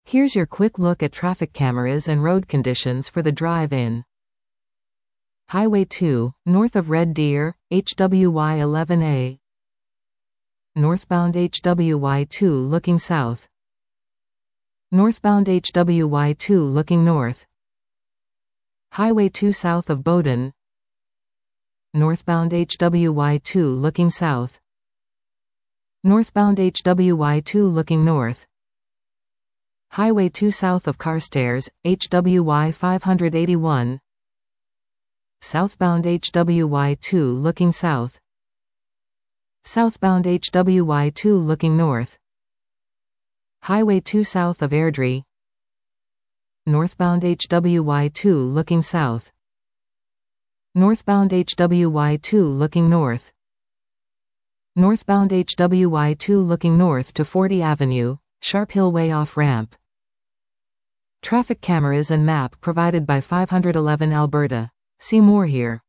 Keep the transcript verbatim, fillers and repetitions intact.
Here's your quick look at traffic cameras and road conditions for the drive in. Highway two, north of Red Deer, H W Y eleven A. Northbound H W Y two looking south. Northbound H W Y two looking north. Highway two south of Bowdoin. Northbound H W Y two looking south. Northbound H W Y two looking north. Highway two south of Carstairs, H W Y five eighty-one. Southbound H W Y two looking south. Southbound H W Y two looking north. Highway two south of Airdrie. Northbound H W Y two looking south. Northbound H W Y two looking north. Northbound H W Y two looking north to forty Avenue, Sharp Hill Way off-ramp. Traffic cameras and map provided by five eleven Alberta. See more here.